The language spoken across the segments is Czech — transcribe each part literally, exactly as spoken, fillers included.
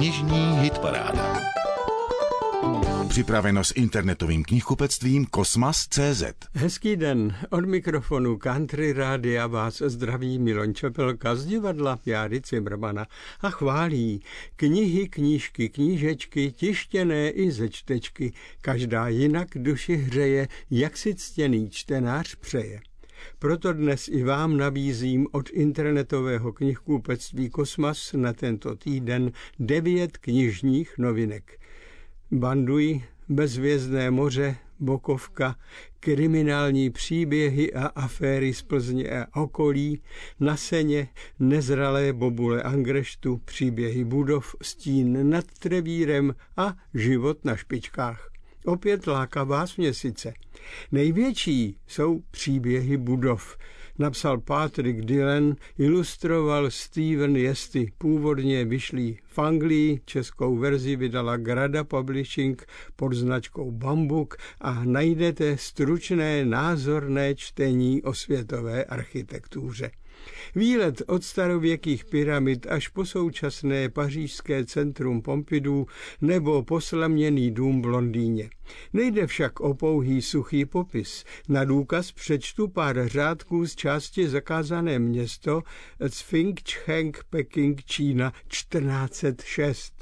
Knižní hitparáda. Připraveno s internetovým knihkupectvím Kosmas tečka cé zet. Hezký den, od mikrofonu Country Rádia vás zdraví Miloň Čepelka z divadla Járy Cimrmana a chválí knihy, knížky, knížečky, tištěné i ze čtečky, každá jinak duši hřeje, jak si ctěný čtenář přeje. Proto dnes i vám nabízím od internetového knihkupectví Kosmas na tento týden devět knižních novinek. Banduj, Bezhvězdné moře, Bokovka, Kriminální příběhy a aféry z Plzně a okolí, Na seně, Nezralé bobule Angreštu, Příběhy budov, Stín nad Trevírem a Život na špičkách. Opět lákavá směsice. Největší jsou Příběhy budov. Napsal Patrick Dillon, ilustroval Steven Jesty. Původně vyšlý v Anglii, českou verzi vydala Grada Publishing pod značkou Bambuk a najdete stručné názorné čtení o světové architektuře. Výlet od starověkých pyramid až po současné pařížské centrum Pompidou nebo poslaměný dům v Londýně. Nejde však o pouhý suchý popis. Na důkaz přečtu pár řádků z části Zakázané město Cfingcheng, Peking, Čína čtrnáct set šest.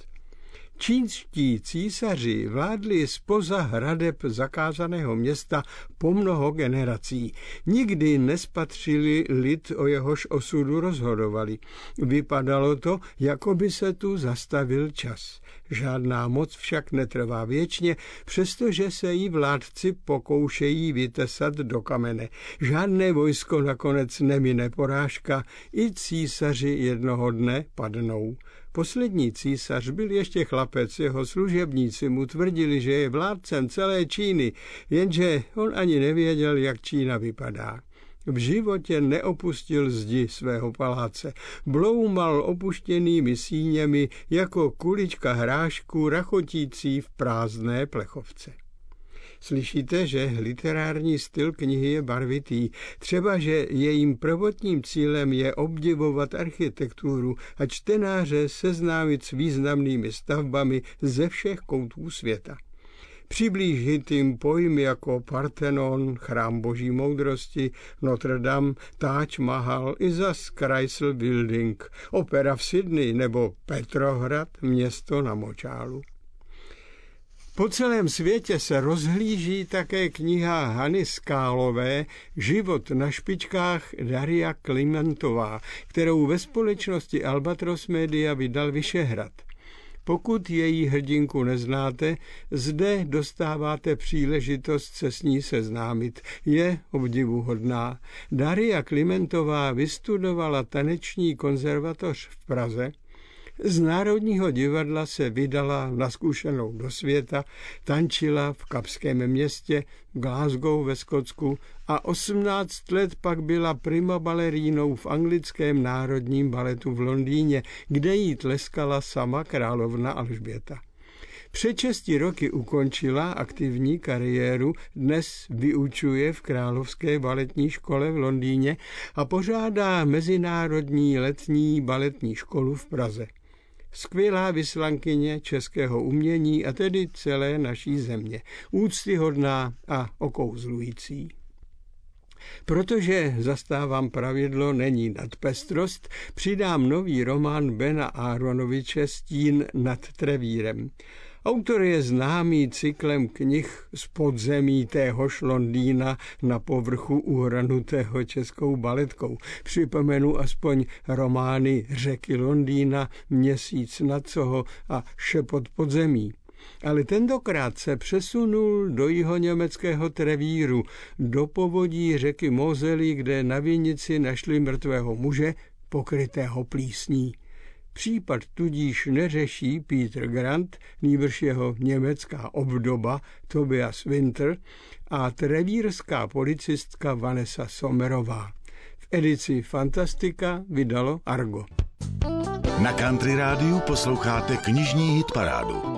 Čínští císaři vládli zpoza hradeb zakázaného města po mnoho generací. Nikdy nespatřili lid, o jehož osudu rozhodovali. Vypadalo to, jako by se tu zastavil čas. Žádná moc však netrvá věčně, přestože se jí vládci pokoušejí vytesat do kamene. Žádné vojsko nakonec nemine porážka, i císaři jednoho dne padnou. Poslední císař byl ještě chlapec, jeho služebníci mu tvrdili, že je vládcem celé Číny, jenže on ani nevěděl, jak Čína vypadá. V životě neopustil zdi svého paláce, bloumal opuštěnými síněmi jako kulička hrášku rachotící v prázdné plechovce. Slyšíte, že literární styl knihy je barvitý, třeba že jejím prvotním cílem je obdivovat architekturu a čtenáře seznámit s významnými stavbami ze všech koutů světa. Přiblížit jim pojmy jako Parthenon, chrám boží moudrosti, Notre Dame, Taj Mahal i zas Chrysler Building, opera v Sydney nebo Petrohrad, město na močálu. Po celém světě se rozhlíží také kniha Hany Skálové Život na špičkách Daria Klimentová, kterou ve společnosti Albatros Media vydal Vyšehrad. Pokud její hrdinku neznáte, zde dostáváte příležitost se s ní seznámit. Je obdivuhodná. Daria Klimentová vystudovala taneční konzervatoř v Praze, z Národního divadla se vydala na zkušenou do světa, tančila v Kapském městě, v Glasgow ve Skotsku a osmnáct let pak byla prima balerínou v anglickém národním baletu v Londýně, kde jí tleskala sama královna Alžběta. Před šesti roky ukončila aktivní kariéru, dnes vyučuje v Královské baletní škole v Londýně a pořádá mezinárodní letní baletní školu v Praze. Skvělá vyslankyně českého umění a tedy celé naší země. Úctyhodná a okouzlující. Protože zastávám pravidlo není nadpestrost, přidám nový román Bena Aronoviče Stín nad Trevírem. Autor je známý cyklem knih z podzemí téhož Londýna na povrchu uhranutého českou baletkou. Připomenu aspoň romány Řeky Londýna, Měsíc nad Soho a Šepot podzemí. Ale tentokrát se přesunul do jihoněmeckého Trevíru, do povodí řeky Mosely, kde na vinici našli mrtvého muže pokrytého plísní. Případ tudíž neřeší Peter Grant, nýbrž jeho německá obdoba Tobias Winter a trevírská policistka Vanessa Sommerová. V edici Fantastika vydalo Argo. Na Country Rádiu posloucháte knižní hitparádu.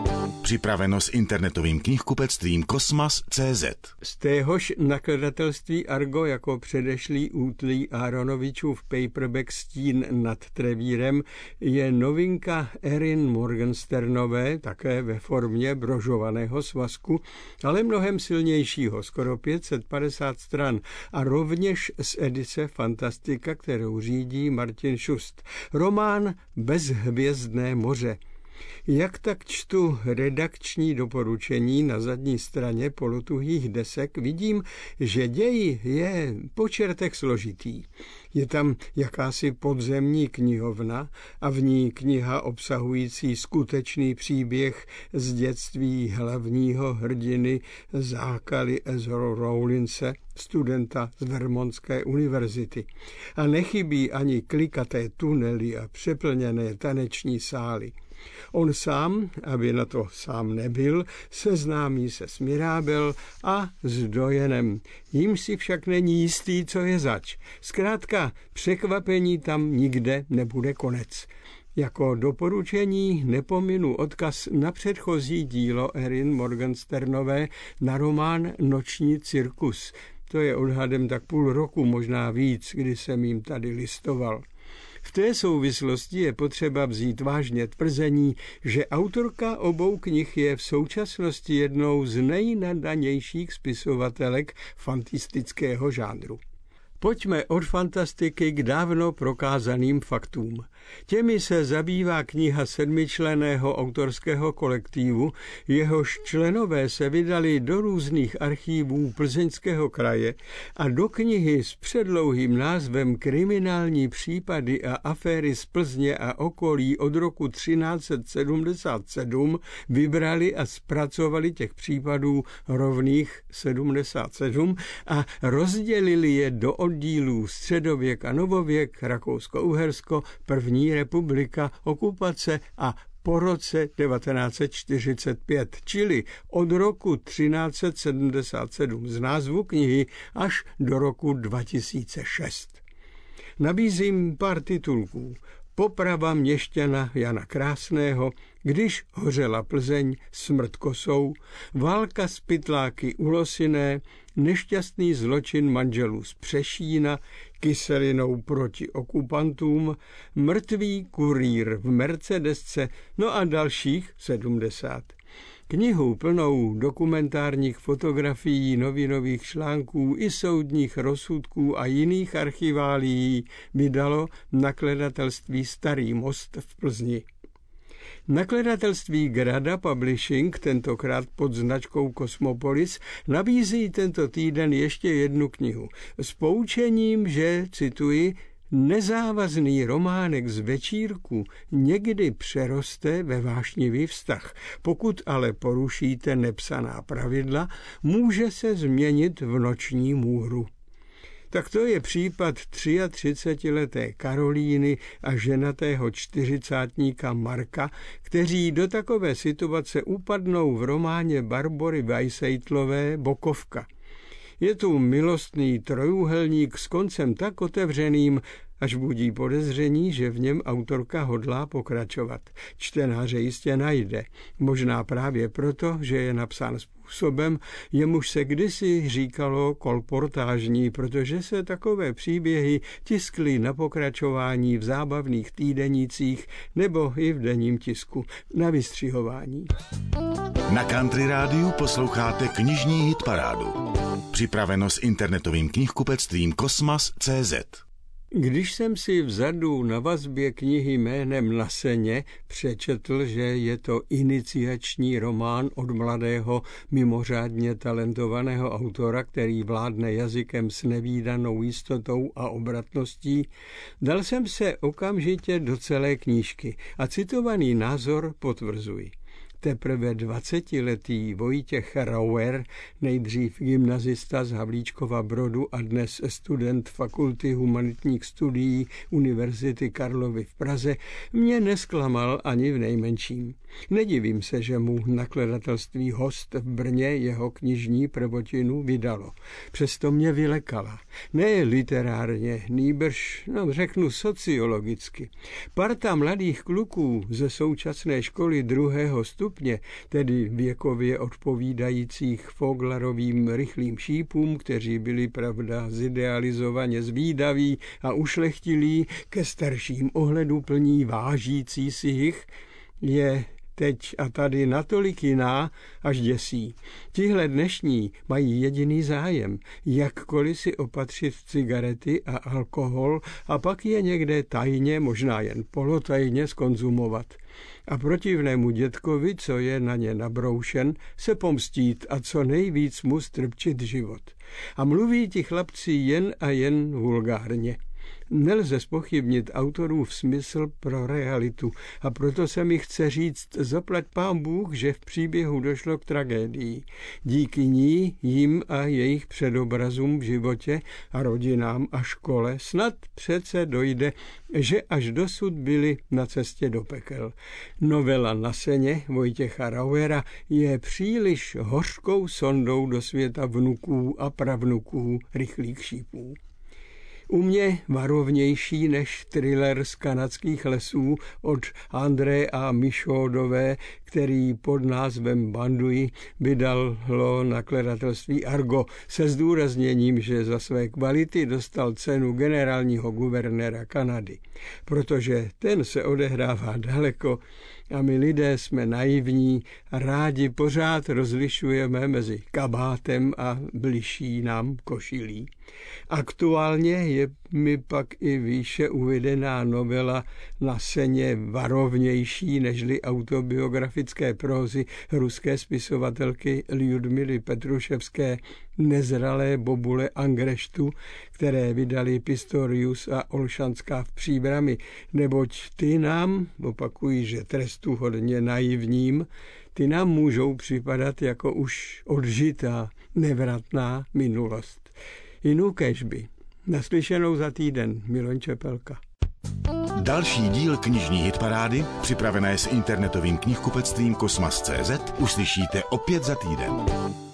Připraveno s internetovým knihkupectvím Kosmas tečka cé zet. Z téhož nakladatelství Argo jako předešlý útlý Aronovičův paperback Stín nad Trevírem je novinka Erin Morgensternové, také ve formě brožovaného svazku, ale mnohem silnějšího, skoro pět set padesát stran a rovněž z edice Fantastika, kterou řídí Martin Šust. Román Bezhvězdné moře. Jak tak čtu redakční doporučení na zadní straně polotuhých desek, vidím, že děj je po čertech složitý. Je tam jakási podzemní knihovna a v ní kniha obsahující skutečný příběh z dětství hlavního hrdiny Zákaly Ezra Rowlinse, studenta z Vermontské univerzity. A nechybí ani klikaté tunely a přeplněné taneční sály. On sám, aby na to sám nebyl, seznámí se s Mirabel a s Doyenem. Jím si však není jistý, co je zač. Zkrátka, překvapení tam nikde nebude konec. Jako doporučení nepominu odkaz na předchozí dílo Erin Morgensternové na román Noční cirkus. To je odhadem tak půl roku, možná víc, kdy jsem jim tady listoval. V té souvislosti je potřeba vzít vážně tvrzení, že autorka obou knih je v současnosti jednou z nejnadanějších spisovatelek fantastického žánru. Pojďme od fantastiky k dávno prokázaným faktům. Těmi se zabývá kniha sedmičlenného autorského kolektivu, jehož členové se vydali do různých archívů Plzeňského kraje a do knihy s předlouhým názvem Kriminální případy a aféry z Plzně a okolí od roku třináct set sedmdesát sedm vybrali a zpracovali těch případů rovných sedmdesát sedm a rozdělili je do oddílů středověk a novověk, Rakousko-Uhersko, první republika, okupace a po roce devatenáct set čtyřicet pět, čili od roku třináct set sedmdesát sedm z názvu knihy až do roku dva tisíce šest. Nabízím pár titulků. Poprava měšťana Jana Krásného, Když hořela Plzeň, Smrt kosou, Válka s pytláky u Losiné, Nešťastný zločin manželů z Přešína, Kyselinou proti okupantům, Mrtvý kurýr v Mercedesce, no a dalších sedmdesát. Knihu plnou dokumentárních fotografií, novinových článků i soudních rozsudků a jiných archiválií vydalo nakladatelství Starý most v Plzni. Nakladatelství Grada Publishing, tentokrát pod značkou Cosmopolis, nabízí tento týden ještě jednu knihu s poučením, že, cituji, nezávazný románek z večírku někdy přeroste ve vášnivý vztah. Pokud ale porušíte nepsaná pravidla, může se změnit v noční můru. Tak to je případ třiatřicetileté Karolíny a ženatého čtyřicátníka Marka, kteří do takové situace upadnou v románě Barbory Weisseitlové Bokovka. Je tu milostný trojúhelník s koncem tak otevřeným, až budí podezření, že v něm autorka hodlá pokračovat. Čtenáře jistě najde, možná právě proto, že je napsán způsobem, jemuž se kdysi říkalo kolportážní, protože se takové příběhy tiskly na pokračování v zábavných týdenících nebo i v denním tisku na vystřihování. Na Country Rádiu posloucháte knižní hitparádu. Připraveno s internetovým knihkupectvím Kosmas tečka cé zet. Když jsem si vzadu na vazbě knihy Jménem na seně přečetl, že je to iniciační román od mladého, mimořádně talentovaného autora, který vládne jazykem s nevídanou jistotou a obratností, dal jsem se okamžitě do celé knížky a citovaný názor potvrzuji. Teprve dvacetiletý Vojtěch Rauer, nejdřív gymnazista z Havlíčkova Brodu a dnes student Fakulty humanitních studií Univerzity Karlovy v Praze, mě nesklamal ani v nejmenším. Nedivím se, že mu nakladatelství Host v Brně jeho knižní prvotinu vydalo. Přesto mě vylekala. Ne literárně, nýbrž, no řeknu sociologicky. Parta mladých kluků ze současné školy druhého stupně, tedy věkově odpovídajících Foglarovým rychlým šípům, kteří byli, pravda, zidealizovaně zvídaví a ušlechtilí, ke starším ohledu plní vážící si jich, je teď a tady natolik jiná, až děsí. Tihle dnešní mají jediný zájem, jakkoliv si opatřit cigarety a alkohol a pak je někde tajně, možná jen polotajně skonzumovat. A protivnému dětkovi, co je na ně nabroušen, se pomstít a co nejvíc mu strpčit život. A mluví ti chlapci jen a jen vulgárně. Nelze zpochybnit autorův smysl pro realitu a proto se mi chce říct, zaplať pán Bůh, že v příběhu došlo k tragédii. Díky ní, jim a jejich předobrazům v životě a rodinám a škole snad přece dojde, že až dosud byli na cestě do pekel. Novela Na seně Vojtěcha Rauera je příliš hořkou sondou do světa vnuků a pravnuků rychlých šípů. U mě varovnější než thriller z kanadských lesů od André a Michaudové, který pod názvem Banduji vydalo nakladatelství Argo se zdůrazněním, že za své kvality dostal cenu generálního guvernéra Kanady. Protože ten se odehrává daleko a my lidé jsme naivní a rádi pořád rozlišujeme mezi kabátem a bližší nám košilí. Aktuálně je mi pak i výše uvedená novela Na seně varovnější nežli autobiografické prózy ruské spisovatelky Ljudmily Petruševské Nezralé bobule Angreštu, které vydali Pistorius a Olšanská v Příbrami, neboť ty nám, opakují, že trestu hodně naivním, ty nám můžou připadat jako už odžitá, nevratná minulost. Jinou kéžby. Naslyšenou za týden. Miloň Čepelka. Další díl knižní hitparády, připravené s internetovým knihkupectvím Kosmas tečka cé zet, uslyšíte opět za týden.